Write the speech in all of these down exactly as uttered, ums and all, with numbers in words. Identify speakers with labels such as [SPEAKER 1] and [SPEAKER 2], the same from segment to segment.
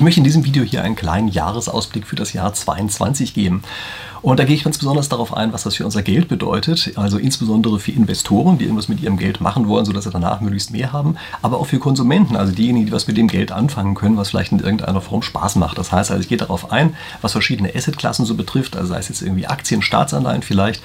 [SPEAKER 1] möchte in diesem Video hier einen kleinen Jahresausblick für das Jahr zweiundzwanzig geben. Und da gehe ich ganz besonders darauf ein, was das für unser Geld bedeutet, also insbesondere für Investoren, die irgendwas mit ihrem Geld machen wollen, sodass sie danach möglichst mehr haben, aber auch für Konsumenten, also diejenigen, die was mit dem Geld anfangen können, was vielleicht in irgendeiner Form Spaß macht. Das heißt, also ich gehe darauf ein, was verschiedene Assetklassen so betrifft, also sei es jetzt irgendwie Aktien, Staatsanleihen vielleicht,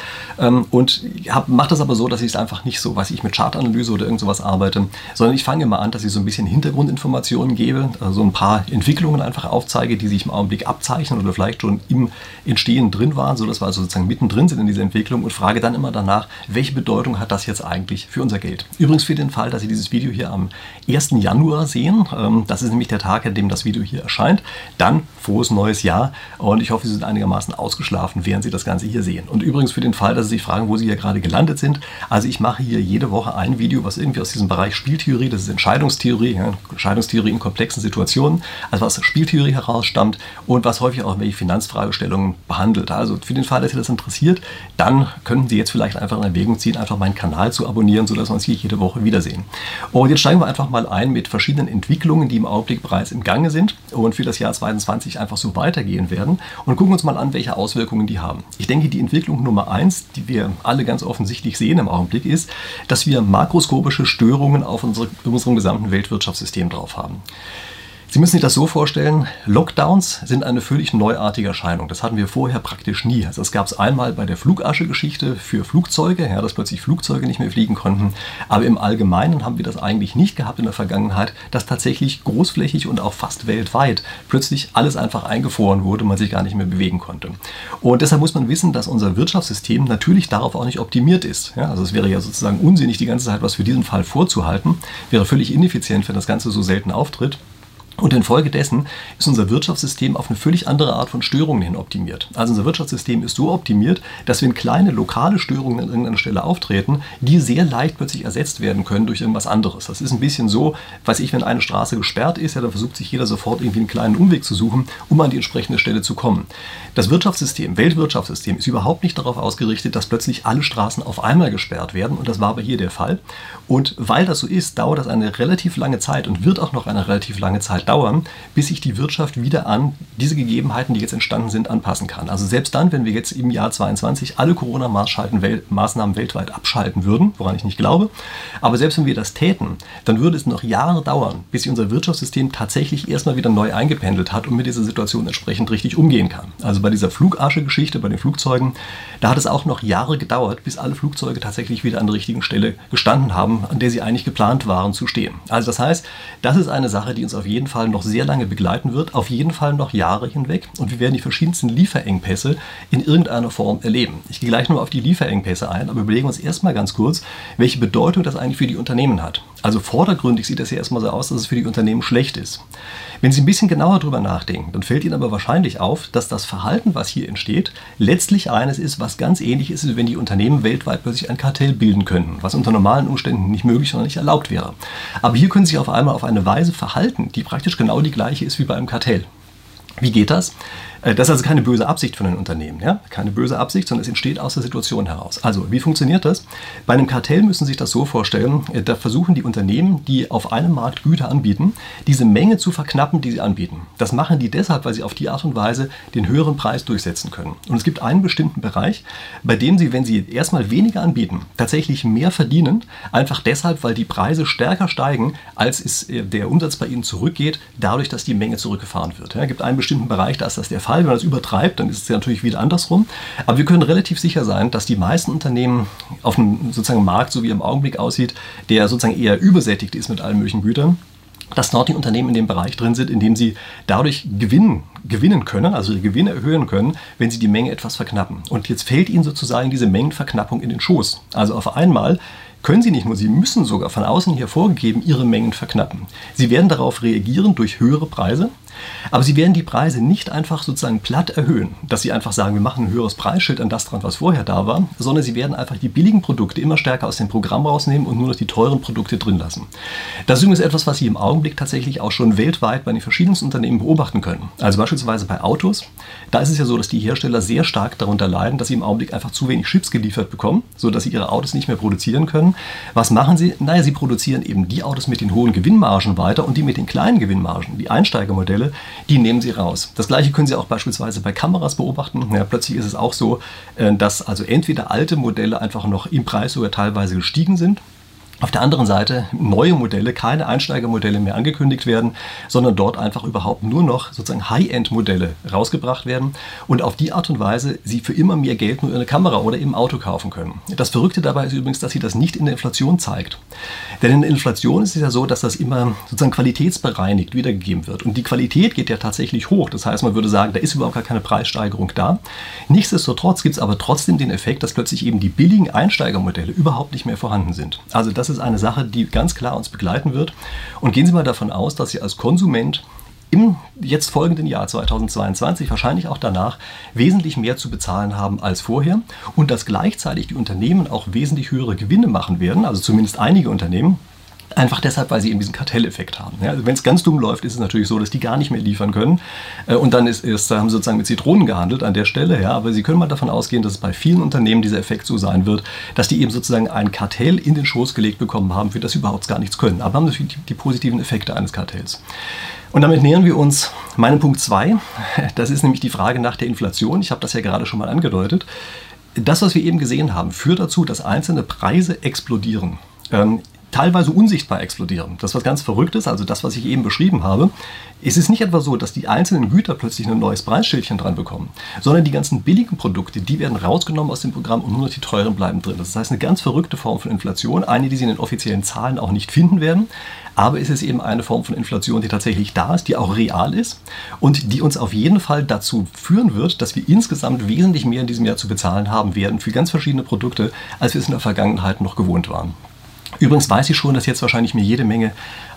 [SPEAKER 1] und mache das aber so, dass ich es einfach nicht so, weiß ich, mit Chartanalyse oder irgend sowas arbeite, sondern ich fange immer an, dass ich so ein bisschen Hintergrundinformationen gebe, also ein paar Entwicklungen einfach aufzeige, die sich im Augenblick abzeichnen oder vielleicht schon im Entstehen drin waren, sodass wir also sozusagen mittendrin sind in dieser Entwicklung, und frage dann immer danach, welche Bedeutung hat das jetzt eigentlich für unser Geld. Übrigens für den Fall, dass Sie dieses Video hier am ersten Januar sehen, das ist nämlich der Tag, an dem das Video hier erscheint, dann frohes neues Jahr, und ich hoffe, Sie sind einigermaßen ausgeschlafen, während Sie das Ganze hier sehen. Und übrigens für den Fall, dass Sie sich fragen, wo Sie hier gerade gelandet sind, also ich mache hier jede Woche ein Video, was irgendwie aus diesem Bereich Spieltheorie, das ist Entscheidungstheorie, ja, Entscheidungstheorie in komplexen Situationen, also was aus Spieltheorie herausstammt und was häufig auch welche Finanzfragestellungen behandelt. Also für den Fall, dass Sie das interessiert, dann könnten Sie jetzt vielleicht einfach in Erwägung ziehen, einfach meinen Kanal zu abonnieren, sodass wir uns hier jede Woche wiedersehen. Und jetzt steigen wir einfach mal ein mit verschiedenen Entwicklungen, die im Augenblick bereits im Gange sind und für das Jahr zweiundzwanzig einfach so weitergehen werden, und gucken uns mal an, welche Auswirkungen die haben. Ich denke, die Entwicklung Nummer eins, die wir alle ganz offensichtlich sehen im Augenblick, ist, dass wir makroskopische Störungen auf unsere, unserem gesamten Weltwirtschaftssystem drauf haben. Sie müssen sich das so vorstellen, Lockdowns sind eine völlig neuartige Erscheinung. Das hatten wir vorher praktisch nie. Also das gab es einmal bei der Flugasche-Geschichte für Flugzeuge, ja, dass plötzlich Flugzeuge nicht mehr fliegen konnten. Aber im Allgemeinen haben wir das eigentlich nicht gehabt in der Vergangenheit, dass tatsächlich großflächig und auch fast weltweit plötzlich alles einfach eingefroren wurde und man sich gar nicht mehr bewegen konnte. Und deshalb muss man wissen, dass unser Wirtschaftssystem natürlich darauf auch nicht optimiert ist. Ja, also es wäre ja sozusagen unsinnig, die ganze Zeit was für diesen Fall vorzuhalten. Wäre völlig ineffizient, wenn das Ganze so selten auftritt. Und infolgedessen ist unser Wirtschaftssystem auf eine völlig andere Art von Störungen hin optimiert. Also unser Wirtschaftssystem ist so optimiert, dass wenn kleine lokale Störungen an irgendeiner Stelle auftreten, die sehr leicht plötzlich ersetzt werden können durch irgendwas anderes. Das ist ein bisschen so, weiß ich, wenn eine Straße gesperrt ist, ja, dann versucht sich jeder sofort irgendwie einen kleinen Umweg zu suchen, um an die entsprechende Stelle zu kommen. Das Wirtschaftssystem, Weltwirtschaftssystem, ist überhaupt nicht darauf ausgerichtet, dass plötzlich alle Straßen auf einmal gesperrt werden, und das war aber hier der Fall. Und weil das so ist, dauert das eine relativ lange Zeit und wird auch noch eine relativ lange Zeit dauern, bis sich die Wirtschaft wieder an diese Gegebenheiten, die jetzt entstanden sind, anpassen kann. Also selbst dann, wenn wir jetzt im Jahr zweiundzwanzig alle Corona-Maßnahmen weltweit abschalten würden, woran ich nicht glaube, aber selbst wenn wir das täten, dann würde es noch Jahre dauern, bis sich unser Wirtschaftssystem tatsächlich erstmal wieder neu eingependelt hat und mit dieser Situation entsprechend richtig umgehen kann. Also bei dieser Flugasche-Geschichte, bei den Flugzeugen, da hat es auch noch Jahre gedauert, bis alle Flugzeuge tatsächlich wieder an der richtigen Stelle gestanden haben, an der sie eigentlich geplant waren zu stehen. Also das heißt, das ist eine Sache, die uns auf jeden Fall noch sehr lange begleiten wird, auf jeden Fall noch Jahre hinweg, und wir werden die verschiedensten Lieferengpässe in irgendeiner Form erleben. Ich gehe gleich nur auf die Lieferengpässe ein, aber überlegen wir uns erstmal ganz kurz, welche Bedeutung das eigentlich für die Unternehmen hat. Also vordergründig sieht das ja erstmal so aus, dass es für die Unternehmen schlecht ist. Wenn Sie ein bisschen genauer drüber nachdenken, dann fällt Ihnen aber wahrscheinlich auf, dass das Verhalten, was hier entsteht, letztlich eines ist, was ganz ähnlich ist, wenn die Unternehmen weltweit plötzlich ein Kartell bilden könnten, was unter normalen Umständen nicht möglich, sondern nicht erlaubt wäre. Aber hier können Sie sich auf einmal auf eine Weise verhalten, die praktisch genau die gleiche ist wie bei einem Kartell. Wie geht das? Das ist also keine böse Absicht von den Unternehmen, ja? Keine böse Absicht, sondern es entsteht aus der Situation heraus. Also, wie funktioniert das? Bei einem Kartell müssen Sie sich das so vorstellen, da versuchen die Unternehmen, die auf einem Markt Güter anbieten, diese Menge zu verknappen, die sie anbieten. Das machen die deshalb, weil sie auf die Art und Weise den höheren Preis durchsetzen können. Und es gibt einen bestimmten Bereich, bei dem sie, wenn sie erstmal weniger anbieten, tatsächlich mehr verdienen, einfach deshalb, weil die Preise stärker steigen, als es der Umsatz bei ihnen zurückgeht, dadurch, dass die Menge zurückgefahren wird. Ja, es gibt einen bestimmten Bereich, da ist das der Fall. Wenn man das übertreibt, dann ist es ja natürlich wieder andersrum. Aber wir können relativ sicher sein, dass die meisten Unternehmen auf einem sozusagen Markt, so wie er im Augenblick aussieht, der sozusagen eher übersättigt ist mit allen möglichen Gütern, dass dort die Unternehmen in dem Bereich drin sind, in dem sie dadurch gewinnen, gewinnen können, also ihre Gewinne erhöhen können, wenn sie die Menge etwas verknappen. Und jetzt fällt ihnen sozusagen diese Mengenverknappung in den Schoß. Also auf einmal können sie nicht nur, sie müssen sogar von außen hier vorgegeben ihre Mengen verknappen. Sie werden darauf reagieren durch höhere Preise, aber sie werden die Preise nicht einfach sozusagen platt erhöhen, dass sie einfach sagen, wir machen ein höheres Preisschild an das dran, was vorher da war, sondern sie werden einfach die billigen Produkte immer stärker aus dem Programm rausnehmen und nur noch die teuren Produkte drin lassen. Das ist übrigens etwas, was Sie im Augenblick tatsächlich auch schon weltweit bei den verschiedensten Unternehmen beobachten können. Also beispielsweise bei Autos, da ist es ja so, dass die Hersteller sehr stark darunter leiden, dass sie im Augenblick einfach zu wenig Chips geliefert bekommen, sodass sie ihre Autos nicht mehr produzieren können. Was machen sie? Naja, sie produzieren eben die Autos mit den hohen Gewinnmargen weiter und die mit den kleinen Gewinnmargen, die Einsteigermodelle, Modelle, die nehmen sie raus. Das gleiche können Sie auch beispielsweise bei Kameras beobachten. Ja, plötzlich ist es auch so, dass also entweder alte Modelle einfach noch im Preis sogar teilweise gestiegen sind. Auf der anderen Seite neue Modelle, keine Einsteigermodelle mehr angekündigt werden, sondern dort einfach überhaupt nur noch sozusagen High-End-Modelle rausgebracht werden und auf die Art und Weise Sie für immer mehr Geld nur eine Kamera oder eben Auto kaufen können. Das Verrückte dabei ist übrigens, dass sie das nicht in der Inflation zeigt. Denn in der Inflation ist es ja so, dass das immer sozusagen qualitätsbereinigt wiedergegeben wird. Und die Qualität geht ja tatsächlich hoch. Das heißt, man würde sagen, da ist überhaupt gar keine Preissteigerung da. Nichtsdestotrotz gibt es aber trotzdem den Effekt, dass plötzlich eben die billigen Einsteigermodelle überhaupt nicht mehr vorhanden sind. Also das Das ist eine Sache, die ganz klar uns begleiten wird. Und gehen Sie mal davon aus, dass Sie als Konsument im jetzt folgenden Jahr zweitausendzweiundzwanzig, wahrscheinlich auch danach, wesentlich mehr zu bezahlen haben als vorher und dass gleichzeitig die Unternehmen auch wesentlich höhere Gewinne machen werden, also zumindest einige Unternehmen. Einfach deshalb, weil sie eben diesen Kartelleffekt haben. Ja, also wenn es ganz dumm läuft, ist es natürlich so, dass die gar nicht mehr liefern können. Und dann ist, ist, haben sie sozusagen mit Zitronen gehandelt an der Stelle. Ja, aber Sie können mal davon ausgehen, dass es bei vielen Unternehmen dieser Effekt so sein wird, dass die eben sozusagen ein Kartell in den Schoß gelegt bekommen haben, für das sie überhaupt gar nichts können. Aber haben natürlich die, die positiven Effekte eines Kartells. Und damit nähern wir uns meinem Punkt zwei. Das ist nämlich die Frage nach der Inflation. Ich habe das ja gerade schon mal angedeutet. Das, was wir eben gesehen haben, führt dazu, dass einzelne Preise explodieren. Ähm, teilweise unsichtbar explodieren. Das ist was ganz Verrücktes, also das, was ich eben beschrieben habe. Es ist nicht etwa so, dass die einzelnen Güter plötzlich ein neues Preisschildchen dran bekommen, sondern die ganzen billigen Produkte, die werden rausgenommen aus dem Programm und nur noch die teuren bleiben drin. Das heißt, eine ganz verrückte Form von Inflation, eine, die Sie in den offiziellen Zahlen auch nicht finden werden, aber es ist eben eine Form von Inflation, die tatsächlich da ist, die auch real ist und die uns auf jeden Fall dazu führen wird, dass wir insgesamt wesentlich mehr in diesem Jahr zu bezahlen haben werden für ganz verschiedene Produkte, als wir es in der Vergangenheit noch gewohnt waren. Übrigens weiß ich schon, dass jetzt wahrscheinlich mir jede Menge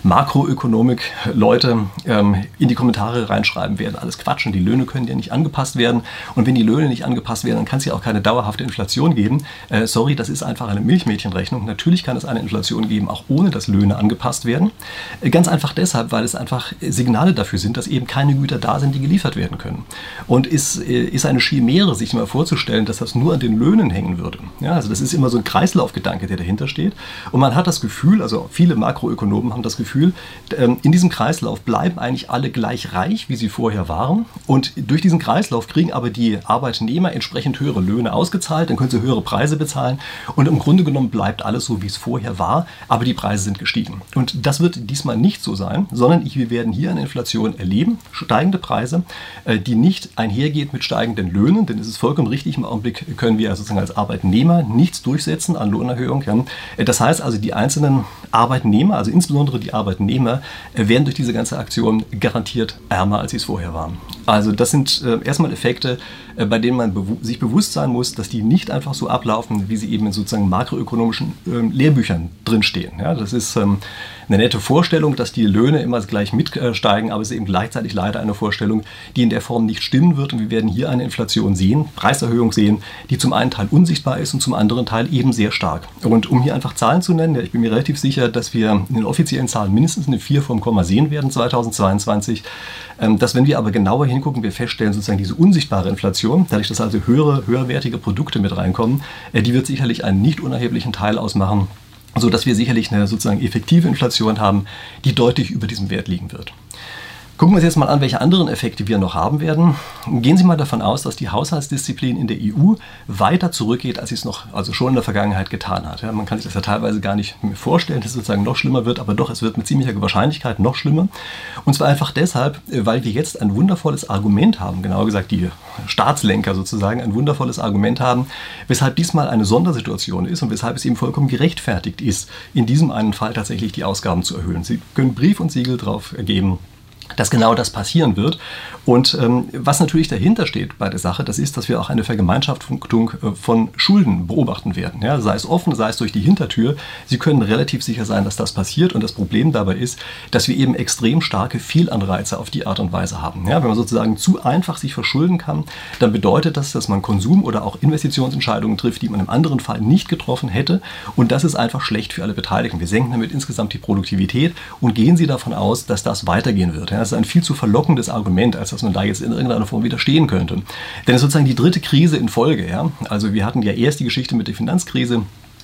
[SPEAKER 1] Makroökonomik-Leute ähm, in die Kommentare reinschreiben werden. Alles Quatsch, und die Löhne können ja nicht angepasst werden. Und wenn die Löhne nicht angepasst werden, dann kann es ja auch keine dauerhafte Inflation geben. Äh, sorry, das ist einfach eine Milchmädchenrechnung. Natürlich kann es eine Inflation geben, auch ohne dass Löhne angepasst werden. Äh, ganz einfach deshalb, weil es einfach Signale dafür sind, dass eben keine Güter da sind, die geliefert werden können. Und ist, äh, ist eine Chimäre, sich mal vorzustellen, dass das nur an den Löhnen hängen würde. Ja, also das ist immer so ein Kreislaufgedanke, der dahinter steht. Und man hat das Gefühl, also viele Makroökonomen haben das Gefühl, in diesem Kreislauf bleiben eigentlich alle gleich reich, wie sie vorher waren. Und durch diesen Kreislauf kriegen aber die Arbeitnehmer entsprechend höhere Löhne ausgezahlt, dann können sie höhere Preise bezahlen. Und im Grunde genommen bleibt alles so, wie es vorher war, aber die Preise sind gestiegen. Und das wird diesmal nicht so sein, sondern wir werden hier eine Inflation erleben, steigende Preise, die nicht einhergeht mit steigenden Löhnen, denn es ist vollkommen richtig, im Augenblick können wir sozusagen als Arbeitnehmer nichts durchsetzen an Lohnerhöhung. Das heißt also, die einzelnen Arbeitnehmer, also insbesondere die Arbeitnehmer, werden durch diese ganze Aktion garantiert ärmer, als sie es vorher waren. Also das sind äh, erstmal Effekte, äh, bei denen man bewu- sich bewusst sein muss, dass die nicht einfach so ablaufen, wie sie eben in sozusagen makroökonomischen äh, Lehrbüchern drinstehen. Ja, das ist ähm, eine nette Vorstellung, dass die Löhne immer gleich mitsteigen, aber es ist eben gleichzeitig leider eine Vorstellung, die in der Form nicht stimmen wird. Und wir werden hier eine Inflation sehen, Preiserhöhung sehen, die zum einen Teil unsichtbar ist und zum anderen Teil eben sehr stark. Und um hier einfach Zahlen zu nennen, ja, ich bin mir relativ sicher, dass wir in den offiziellen Zahlen mindestens eine vier vom Komma sehen werden zweitausendzweiundzwanzig. Ähm, dass wenn wir aber genauer hingucken, wir feststellen sozusagen diese unsichtbare Inflation, dadurch, dass also höhere, höherwertige Produkte mit reinkommen, äh, die wird sicherlich einen nicht unerheblichen Teil ausmachen, so dass wir sicherlich eine sozusagen effektive Inflation haben, die deutlich über diesem Wert liegen wird. Gucken wir uns jetzt mal an, welche anderen Effekte wir noch haben werden. Gehen Sie mal davon aus, dass die Haushaltsdisziplin in der E U weiter zurückgeht, als sie es noch, also schon in der Vergangenheit getan hat. Ja, man kann sich das ja teilweise gar nicht mehr vorstellen, dass es sozusagen noch schlimmer wird, aber doch, es wird mit ziemlicher Wahrscheinlichkeit noch schlimmer. Und zwar einfach deshalb, weil wir jetzt ein wundervolles Argument haben, genauer gesagt die Staatslenker sozusagen, ein wundervolles Argument haben, weshalb diesmal eine Sondersituation ist und weshalb es eben vollkommen gerechtfertigt ist, in diesem einen Fall tatsächlich die Ausgaben zu erhöhen. Sie können Brief und Siegel drauf geben, dass genau das passieren wird. Und ähm, was natürlich dahinter steht bei der Sache, das ist, dass wir auch eine Vergemeinschaftung äh, von Schulden beobachten werden. Ja, sei es offen, sei es durch die Hintertür. Sie können relativ sicher sein, dass das passiert. Und das Problem dabei ist, dass wir eben extrem starke Fehlanreize auf die Art und Weise haben. Ja, wenn man sozusagen zu einfach sich verschulden kann, dann bedeutet das, dass man Konsum- oder auch Investitionsentscheidungen trifft, die man im anderen Fall nicht getroffen hätte. Und das ist einfach schlecht für alle Beteiligten. Wir senken damit insgesamt die Produktivität und gehen Sie davon aus, dass das weitergehen wird. Ja, das ist ein viel zu verlockendes Argument, als dass man da jetzt in irgendeiner Form widerstehen könnte. Denn es ist sozusagen die dritte Krise in Folge. Ja? Also wir hatten ja erst die Geschichte mit der Finanzkrise,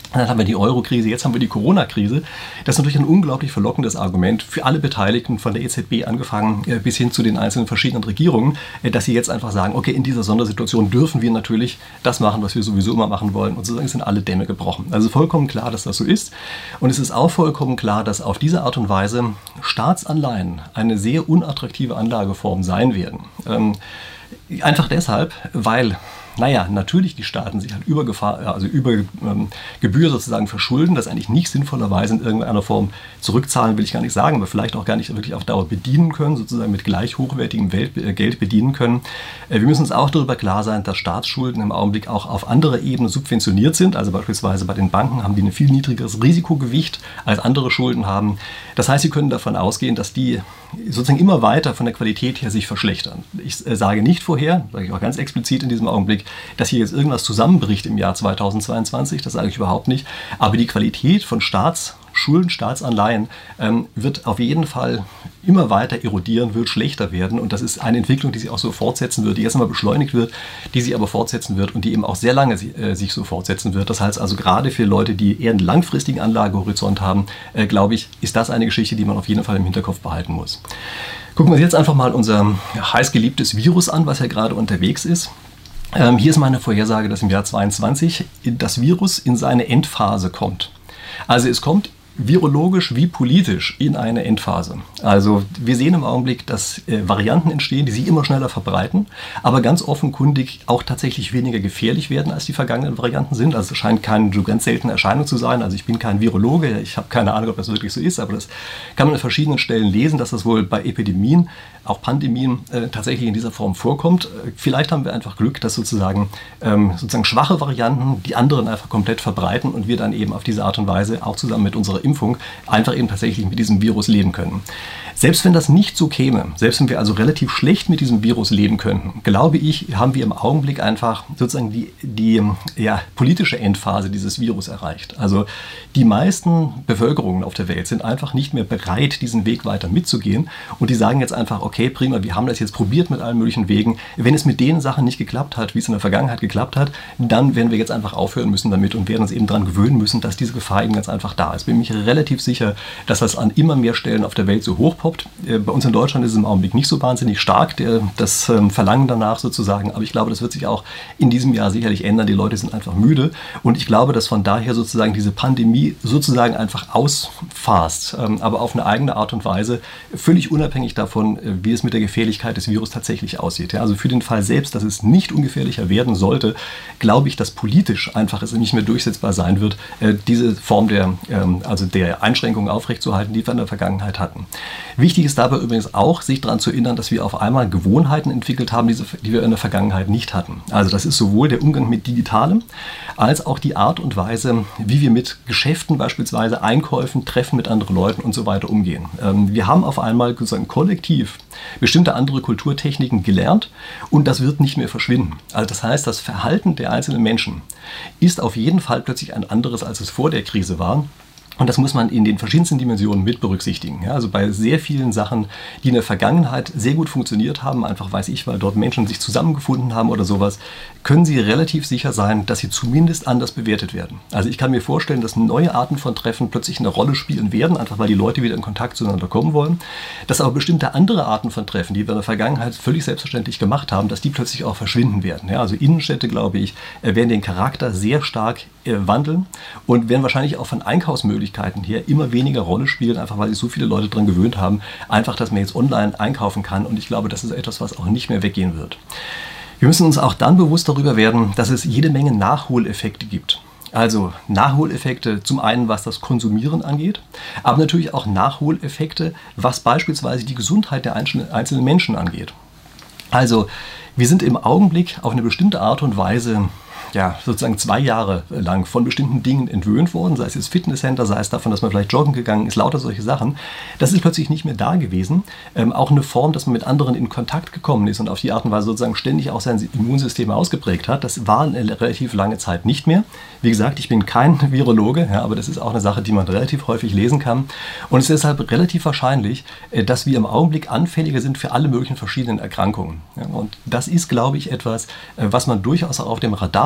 [SPEAKER 1] Dann haben wir die Euro-Krise, jetzt haben wir die Corona-Krise. Das ist natürlich ein unglaublich verlockendes Argument für alle Beteiligten, von der E Z B angefangen äh, bis hin zu den einzelnen verschiedenen Regierungen, äh, dass sie jetzt einfach sagen, okay, in dieser Sondersituation dürfen wir natürlich das machen, was wir sowieso immer machen wollen. Und sozusagen sind alle Dämme gebrochen. Also vollkommen klar, dass das so ist. Und es ist auch vollkommen klar, dass auf diese Art und Weise Staatsanleihen eine sehr unattraktive Anlageform sein werden. Ähm, einfach deshalb, weil... Naja, natürlich die Staaten sich halt über Gefahr, also über ähm, Gebühr sozusagen verschulden, das eigentlich nicht sinnvollerweise in irgendeiner Form zurückzahlen, will ich gar nicht sagen, aber vielleicht auch gar nicht wirklich auf Dauer bedienen können, sozusagen mit gleich hochwertigem Welt, äh, Geld bedienen können. Äh, wir müssen uns auch darüber klar sein, dass Staatsschulden im Augenblick auch auf anderer Ebene subventioniert sind. Also beispielsweise bei den Banken haben die ein viel niedrigeres Risikogewicht als andere Schulden haben. Das heißt, sie können davon ausgehen, dass die sozusagen immer weiter von der Qualität her sich verschlechtern. Ich äh, sage nicht vorher, sage ich auch ganz explizit in diesem Augenblick, dass hier jetzt irgendwas zusammenbricht im Jahr zweitausendzweiundzwanzig, das sage ich überhaupt nicht. Aber die Qualität von Staatsschulden, Staatsanleihen ähm, wird auf jeden Fall immer weiter erodieren, wird schlechter werden. Und das ist eine Entwicklung, die sich auch so fortsetzen wird, die jetzt einmal beschleunigt wird, die sich aber fortsetzen wird und die eben auch sehr lange äh, sich so fortsetzen wird. Das heißt also gerade für Leute, die eher einen langfristigen Anlagehorizont haben, äh, glaube ich, ist das eine Geschichte, die man auf jeden Fall im Hinterkopf behalten muss. Gucken wir uns jetzt einfach mal unser heißgeliebtes Virus an, was ja gerade unterwegs ist. Ähm, hier ist meine Vorhersage, dass im Jahr zweiundzwanzig das Virus in seine Endphase kommt. Also es kommt virologisch wie politisch in eine Endphase. Also wir sehen im Augenblick, dass äh, Varianten entstehen, die sich immer schneller verbreiten, aber ganz offenkundig auch tatsächlich weniger gefährlich werden, als die vergangenen Varianten sind. Also es scheint keine so ganz seltene Erscheinung zu sein. Also ich bin kein Virologe, ich habe keine Ahnung, ob das wirklich so ist, aber das kann man an verschiedenen Stellen lesen, dass das wohl bei Epidemien, auch Pandemien, äh, tatsächlich in dieser Form vorkommt. Vielleicht haben wir einfach Glück, dass sozusagen, ähm, sozusagen schwache Varianten die anderen einfach komplett verbreiten und wir dann eben auf diese Art und Weise auch zusammen mit unserer Impfung einfach eben tatsächlich mit diesem Virus leben können. Selbst wenn das nicht so käme, selbst wenn wir also relativ schlecht mit diesem Virus leben könnten, glaube ich, haben wir im Augenblick einfach sozusagen die, die ja, politische Endphase dieses Virus erreicht. Also die meisten Bevölkerungen auf der Welt sind einfach nicht mehr bereit, diesen Weg weiter mitzugehen und die sagen jetzt einfach, okay, prima, wir haben das jetzt probiert mit allen möglichen Wegen. Wenn es mit den Sachen nicht geklappt hat, wie es in der Vergangenheit geklappt hat, dann werden wir jetzt einfach aufhören müssen damit und werden uns eben daran gewöhnen müssen, dass diese Gefahr eben ganz einfach da ist. Bin mir relativ sicher, dass das an immer mehr Stellen auf der Welt so hochpoppt. Bei uns in Deutschland ist es im Augenblick nicht so wahnsinnig stark, der, das ähm, Verlangen danach sozusagen, aber ich glaube, das wird sich auch in diesem Jahr sicherlich ändern. Die Leute sind einfach müde und ich glaube, dass von daher sozusagen diese Pandemie sozusagen einfach ausfasst, ähm, aber auf eine eigene Art und Weise, völlig unabhängig davon, äh, wie es mit der Gefährlichkeit des Virus tatsächlich aussieht. Ja, also für den Fall selbst, dass es nicht ungefährlicher werden sollte, glaube ich, dass politisch einfach es nicht mehr durchsetzbar sein wird, äh, diese Form der, ähm, also der Einschränkungen aufrechtzuerhalten, die wir in der Vergangenheit hatten. Wichtig ist dabei übrigens auch, sich daran zu erinnern, dass wir auf einmal Gewohnheiten entwickelt haben, die wir in der Vergangenheit nicht hatten. Also das ist sowohl der Umgang mit Digitalem, als auch die Art und Weise, wie wir mit Geschäften beispielsweise, Einkäufen, Treffen mit anderen Leuten und so weiter umgehen. Wir haben auf einmal sozusagen kollektiv bestimmte andere Kulturtechniken gelernt und das wird nicht mehr verschwinden. Also das heißt, das Verhalten der einzelnen Menschen ist auf jeden Fall plötzlich ein anderes, als es vor der Krise war. Und das muss man in den verschiedensten Dimensionen mit berücksichtigen. Ja, also bei sehr vielen Sachen, die in der Vergangenheit sehr gut funktioniert haben, einfach weiß ich, weil dort Menschen sich zusammengefunden haben oder sowas, können Sie relativ sicher sein, dass sie zumindest anders bewertet werden. Also ich kann mir vorstellen, dass neue Arten von Treffen plötzlich eine Rolle spielen werden, einfach weil die Leute wieder in Kontakt zueinander kommen wollen. Dass aber bestimmte andere Arten von Treffen, die wir in der Vergangenheit völlig selbstverständlich gemacht haben, dass die plötzlich auch verschwinden werden. Ja, also Innenstädte, glaube ich, werden den Charakter sehr stark äh, wandeln und werden wahrscheinlich auch von Einkaufsmöglichkeiten hier immer weniger Rolle spielen, einfach weil sich so viele Leute daran gewöhnt haben, einfach, dass man jetzt online einkaufen kann und ich glaube, das ist etwas, was auch nicht mehr weggehen wird. Wir müssen uns auch dann bewusst darüber werden, dass es jede Menge Nachholeffekte gibt. Also Nachholeffekte zum einen, was das Konsumieren angeht, aber natürlich auch Nachholeffekte, was beispielsweise die Gesundheit der einzelnen Menschen angeht. Also wir sind im Augenblick auf eine bestimmte Art und Weise ja, sozusagen zwei Jahre lang von bestimmten Dingen entwöhnt worden, sei es jetzt Fitnesscenter, sei es davon, dass man vielleicht joggen gegangen ist, lauter solche Sachen. Das ist plötzlich nicht mehr da gewesen. Ähm, auch eine Form, dass man mit anderen in Kontakt gekommen ist und auf die Art und Weise sozusagen ständig auch sein Immunsystem ausgeprägt hat. Das war eine relativ lange Zeit nicht mehr. Wie gesagt, ich bin kein Virologe, ja, aber das ist auch eine Sache, die man relativ häufig lesen kann. Und es ist deshalb relativ wahrscheinlich, dass wir im Augenblick anfälliger sind für alle möglichen verschiedenen Erkrankungen. Ja, und das ist, glaube ich, etwas, was man durchaus auch auf dem Radar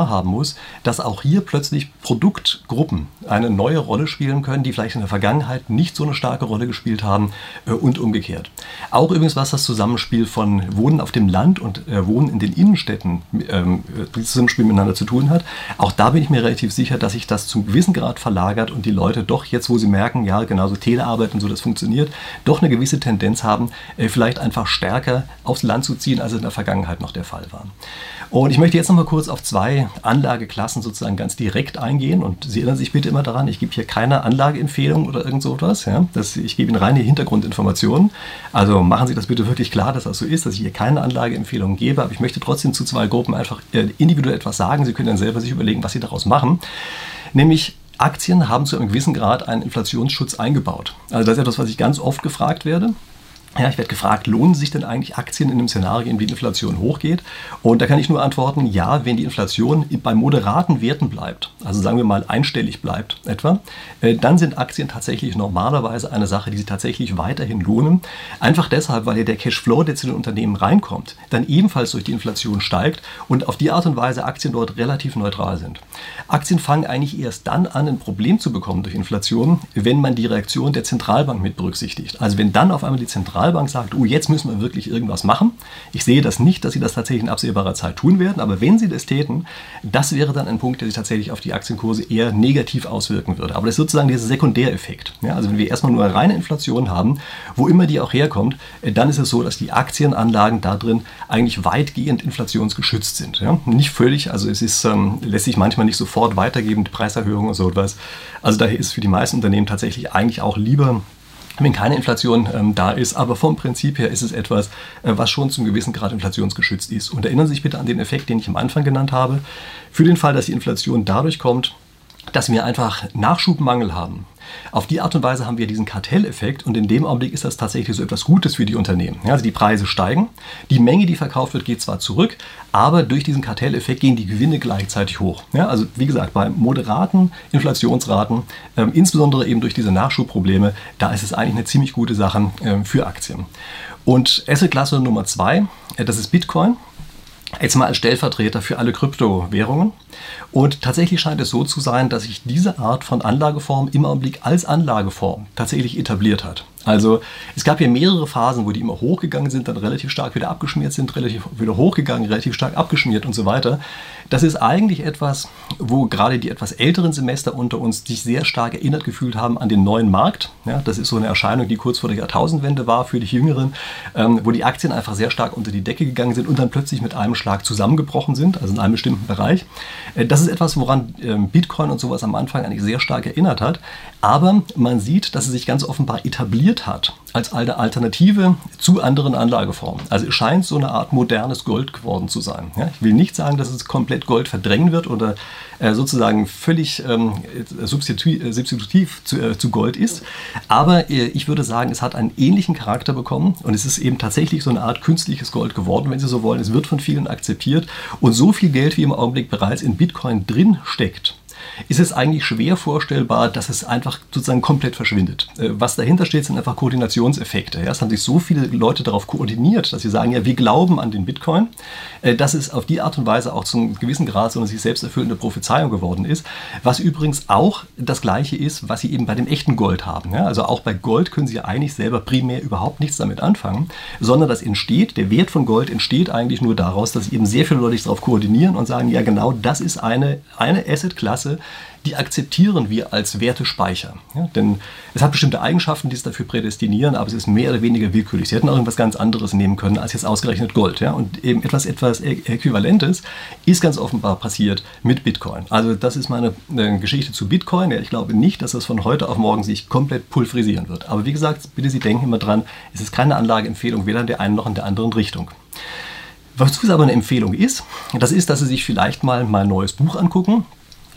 [SPEAKER 1] wahrhaben muss, dass auch hier plötzlich Produktgruppen eine neue Rolle spielen können, die vielleicht in der Vergangenheit nicht so eine starke Rolle gespielt haben äh, und umgekehrt. Auch übrigens, was das Zusammenspiel von Wohnen auf dem Land und äh, Wohnen in den Innenstädten, ähm, dieses Zusammenspiel miteinander zu tun hat, auch da bin ich mir relativ sicher, dass sich das zum gewissen Grad verlagert und die Leute doch jetzt, wo sie merken, ja, genauso Telearbeit und so, das funktioniert, doch eine gewisse Tendenz haben, äh, vielleicht einfach stärker aufs Land zu ziehen, als es in der Vergangenheit noch der Fall war. Und ich möchte jetzt noch mal kurz auf zwei Anlageklassen sozusagen ganz direkt eingehen und Sie erinnern sich bitte immer daran, ich gebe hier keine Anlageempfehlung oder irgend so etwas. Ja? Das, ich gebe Ihnen reine Hintergrundinformationen. Also machen Sie das bitte wirklich klar, dass das so ist, dass ich hier keine Anlageempfehlung gebe, aber ich möchte trotzdem zu zwei Gruppen einfach individuell etwas sagen. Sie können dann selber sich überlegen, was Sie daraus machen. Nämlich Aktien haben zu einem gewissen Grad einen Inflationsschutz eingebaut. Also das ist etwas, was ich ganz oft gefragt werde. Ja, ich werde gefragt, lohnen sich denn eigentlich Aktien in einem Szenario, in dem die Inflation hochgeht? Und da kann ich nur antworten, ja, wenn die Inflation bei moderaten Werten bleibt, also sagen wir mal einstellig bleibt etwa, dann sind Aktien tatsächlich normalerweise eine Sache, die sich tatsächlich weiterhin lohnen. Einfach deshalb, weil ja der Cashflow, der zu den Unternehmen reinkommt, dann ebenfalls durch die Inflation steigt und auf die Art und Weise Aktien dort relativ neutral sind. Aktien fangen eigentlich erst dann an, ein Problem zu bekommen durch Inflation, wenn man die Reaktion der Zentralbank mit berücksichtigt. Also wenn dann auf einmal die Zentralbank Zentralbank sagt, oh, jetzt müssen wir wirklich irgendwas machen. Ich sehe das nicht, dass sie das tatsächlich in absehbarer Zeit tun werden, aber wenn sie das täten, das wäre dann ein Punkt, der sich tatsächlich auf die Aktienkurse eher negativ auswirken würde. Aber das ist sozusagen dieser Sekundäreffekt. Ja, also wenn wir erstmal nur reine Inflation haben, wo immer die auch herkommt, dann ist es so, dass die Aktienanlagen da drin eigentlich weitgehend inflationsgeschützt sind. Ja, nicht völlig, also es ist, ähm, lässt sich manchmal nicht sofort weitergeben, Preiserhöhungen und so etwas. Also daher ist für die meisten Unternehmen tatsächlich eigentlich auch lieber, wenn keine Inflation ähm, da ist, aber vom Prinzip her ist es etwas, äh, was schon zum gewissen Grad inflationsgeschützt ist. Und erinnern Sie sich bitte an den Effekt, den ich am Anfang genannt habe. Für den Fall, dass die Inflation dadurch kommt, dass wir einfach Nachschubmangel haben. Auf die Art und Weise haben wir diesen Kartelleffekt und in dem Augenblick ist das tatsächlich so etwas Gutes für die Unternehmen. Ja, also die Preise steigen, die Menge, die verkauft wird, geht zwar zurück, aber durch diesen Kartelleffekt gehen die Gewinne gleichzeitig hoch. Ja, also wie gesagt, bei moderaten Inflationsraten, äh, insbesondere eben durch diese Nachschubprobleme, da ist es eigentlich eine ziemlich gute Sache äh, für Aktien. Und Assetklasse Nummer zwei, äh, das ist Bitcoin. Jetzt mal als Stellvertreter für alle Kryptowährungen. Und tatsächlich scheint es so zu sein, dass sich diese Art von Anlageform im Augenblick als Anlageform tatsächlich etabliert hat. Also es gab hier mehrere Phasen, wo die immer hochgegangen sind, dann relativ stark wieder abgeschmiert sind, relativ wieder hochgegangen, relativ stark abgeschmiert und so weiter. Das ist eigentlich etwas, wo gerade die etwas älteren Semester unter uns sich sehr stark erinnert gefühlt haben an den neuen Markt. Ja, das ist so eine Erscheinung, die kurz vor der Jahrtausendwende war für die Jüngeren, ähm, wo die Aktien einfach sehr stark unter die Decke gegangen sind und dann plötzlich mit einem Schlag zusammengebrochen sind, also in einem bestimmten Bereich. Äh, das ist etwas, woran ähm, Bitcoin und sowas am Anfang eigentlich sehr stark erinnert hat. Aber man sieht, dass es sich ganz offenbar etabliert hat als eine Alternative zu anderen Anlageformen. Also es scheint so eine Art modernes Gold geworden zu sein. Ja, ich will nicht sagen, dass es komplett Gold verdrängen wird oder äh, sozusagen völlig ähm, substitutiv, substitutiv zu, äh, zu Gold ist, aber äh, ich würde sagen, es hat einen ähnlichen Charakter bekommen und es ist eben tatsächlich so eine Art künstliches Gold geworden, wenn Sie so wollen. Es wird von vielen akzeptiert und so viel Geld, wie im Augenblick bereits in Bitcoin drin steckt, ist es eigentlich schwer vorstellbar, dass es einfach sozusagen komplett verschwindet. Was dahinter steht, sind einfach Koordinationseffekte. Es haben sich so viele Leute darauf koordiniert, dass sie sagen, ja, wir glauben an den Bitcoin, dass es auf die Art und Weise auch zu einem gewissen Grad so eine sich selbst erfüllende Prophezeiung geworden ist, was übrigens auch das Gleiche ist, was sie eben bei dem echten Gold haben. Also auch bei Gold können sie ja eigentlich selber primär überhaupt nichts damit anfangen, sondern das entsteht, der Wert von Gold entsteht eigentlich nur daraus, dass eben sehr viele Leute sich darauf koordinieren und sagen, ja genau, das ist eine, eine Assetklasse, die akzeptieren wir als Wertespeicher. Ja, denn es hat bestimmte Eigenschaften, die es dafür prädestinieren, aber es ist mehr oder weniger willkürlich. Sie hätten auch irgendwas ganz anderes nehmen können als jetzt ausgerechnet Gold. Ja? Und eben etwas, etwas Äquivalentes ist ganz offenbar passiert mit Bitcoin. Also das ist meine äh, Geschichte zu Bitcoin. Ja, ich glaube nicht, dass das von heute auf morgen sich komplett pulverisieren wird. Aber wie gesagt, bitte Sie denken immer dran, es ist keine Anlageempfehlung, weder in der einen noch in der anderen Richtung. Was aber eine Empfehlung ist, das ist, dass Sie sich vielleicht mal mein neues Buch angucken.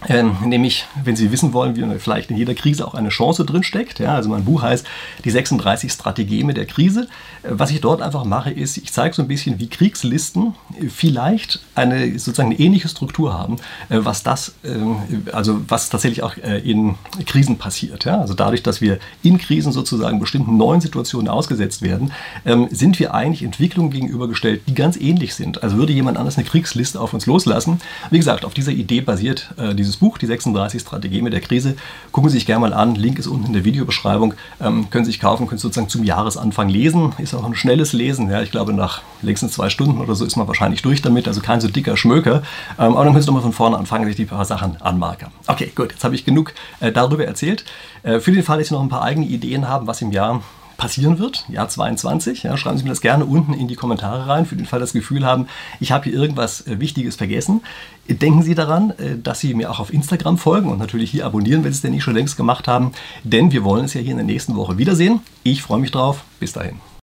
[SPEAKER 1] Ähm, nämlich, wenn Sie wissen wollen, wie vielleicht in jeder Krise auch eine Chance drin steckt. Ja, also mein Buch heißt Die sechsunddreißig Strategeme der Krise. Äh, was ich dort einfach mache, ist, ich zeige so ein bisschen, wie Kriegslisten vielleicht eine sozusagen eine ähnliche Struktur haben, äh, was das, äh, also was tatsächlich auch äh, in Krisen passiert. Ja? Also dadurch, dass wir in Krisen sozusagen bestimmten neuen Situationen ausgesetzt werden, ähm, sind wir eigentlich Entwicklungen gegenübergestellt, die ganz ähnlich sind. Also würde jemand anders eine Kriegsliste auf uns loslassen. Wie gesagt, auf dieser Idee basiert äh, die Dieses Buch, die sechsunddreißig Strategeme der Krise. Gucken Sie sich gerne mal an. Link ist unten in der Videobeschreibung. Ähm, können Sie sich kaufen, können Sie sozusagen zum Jahresanfang lesen. Ist auch ein schnelles Lesen. Ja, ich glaube, nach längstens zwei Stunden oder so ist man wahrscheinlich durch damit. Also kein so dicker Schmöker. Ähm, aber dann können Sie doch mal von vorne anfangen, dass ich die paar Sachen anmarke. Okay, gut. Jetzt habe ich genug äh, darüber erzählt. Äh, für den Fall, dass Sie noch ein paar eigene Ideen haben, was im Jahr passieren wird, Jahr zweiundzwanzig. Ja, schreiben Sie mir das gerne unten in die Kommentare rein, für den Fall das Gefühl haben, ich habe hier irgendwas äh, Wichtiges vergessen. Denken Sie daran, äh, dass Sie mir auch auf Instagram folgen und natürlich hier abonnieren, wenn Sie es denn nicht schon längst gemacht haben, denn wir wollen es ja hier in der nächsten Woche wiedersehen. Ich freue mich drauf. Bis dahin.